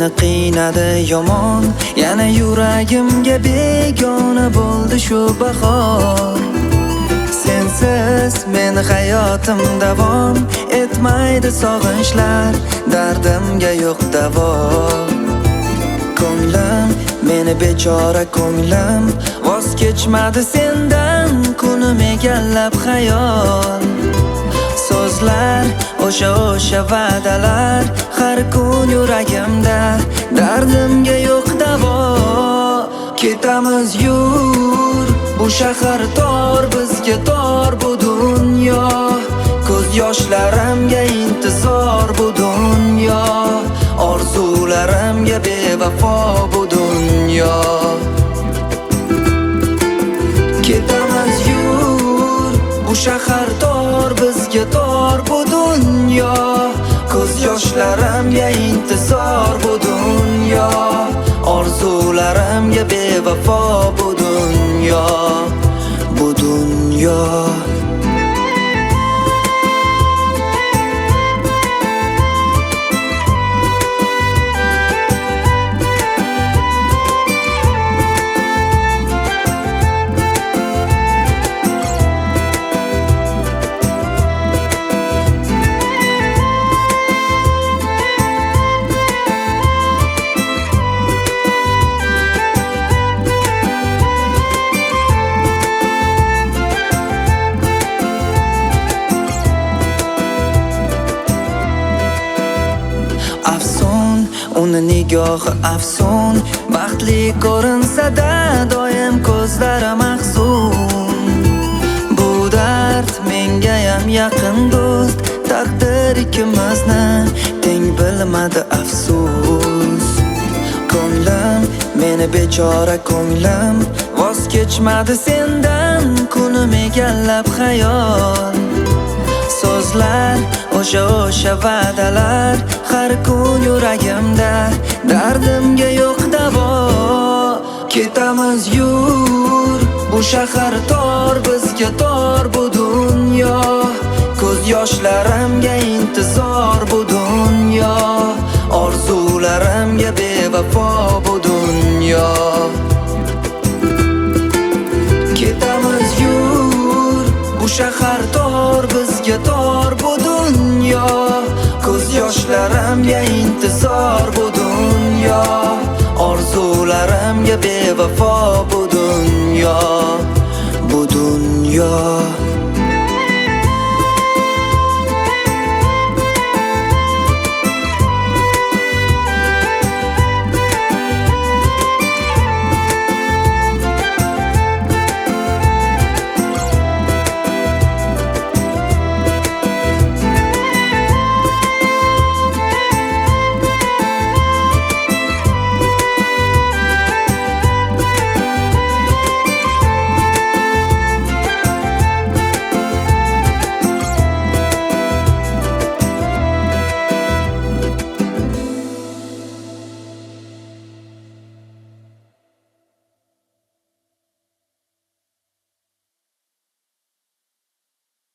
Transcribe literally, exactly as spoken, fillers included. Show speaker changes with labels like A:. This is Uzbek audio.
A: meni qiynadi yomon, yana yuragimga begona bo'ldi shu bahor. Sensiz meni hayotim davom etmaydi, sog'inchlar dardimga yo'q davo. Ko'nglim, meni bechora ko'nglim, voz kechmadi sendan kunim egallab xayol. So'zlar, o'sha o'sha va'dalar har kun yuragimda, dardimga yo'q davo. Ketamiz yur, bu shahar tor, bizga tor bu dunyo. Ko'z yoshlarimga intizor bu dunyo, orzularimga bevafo bu dunyo. Ketamiz yur, bu shahar tor, bizga tor bu dunyo. Ko'z yoshlarimga intizor bu dunyo, orzularimga bevafo bu dunyo, bu dunyo. Afsun, uni nigohi afsun, baxtli ko'rinsa-da doim ko'zlari mahzun. Bu dard mengayam yaqin do'st, taqdir ikkimizni teng bilmadi afsus. Ko'nglim, meni bechora ko'nglim, voz kechmadi sendan kunim egallab xayol. So'zlar, o'sha o'sha va'dalar har kun yuragimda, dardimga yo'q davo. Ketamiz yur, bu shahar tor, bizga tor bu dunyo. Ko'z yoshlarimga intizor bu dunyo, orzularimga bevafo bu dunyo. Ketamiz yur, bu shahar tor, bizga tor bu dunyo. Ko'z yoshlarimga intizor bu dunyo, orzularimga bevafo bu dunyo, bu dunyo.